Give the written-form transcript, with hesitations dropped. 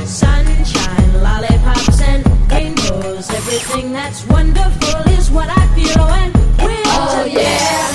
Sunshine, lollipops and rainbows. Everything that's wonderful is what I feel when we're together.